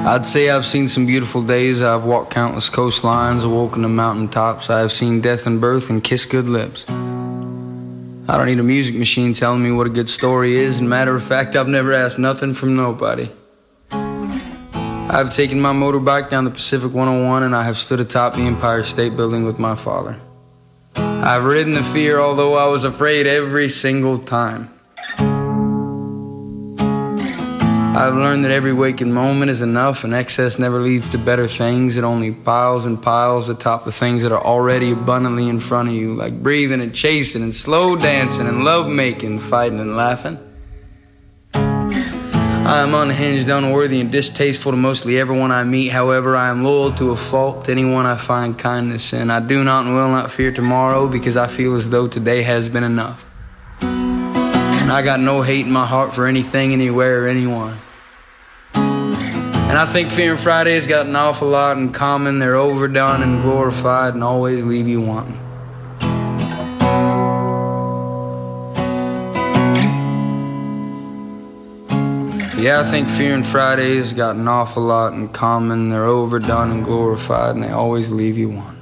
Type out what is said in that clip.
I'd say I've seen some beautiful days. I've walked countless coastlines, awoken the mountaintops. I have seen death and birth and kissed good lips. I don't need a music machine telling me what a good story is. And matter of fact, I've never asked nothing from nobody. I've taken my motorbike down the Pacific 101, and I have stood atop the Empire State Building with my father. I've ridden the fear, although I was afraid every single time. I've learned that every waking moment is enough, and excess never leads to better things. It only piles and piles atop the things that are already abundantly in front of you, like breathing and chasing and slow dancing and love making, fighting and laughing. I am unhinged, unworthy, and distasteful to mostly everyone I meet. However, I am loyal to a fault to anyone I find kindness in. I do not and will not fear tomorrow, because I feel as though today has been enough. And I got no hate in my heart for anything, anywhere, or anyone. And I think Fear and Friday has got an awful lot in common. They're overdone and glorified and always leave you wanting. Yeah, I think Fear and Friday has got an awful lot in common. They're overdone and glorified and they always leave you wanting.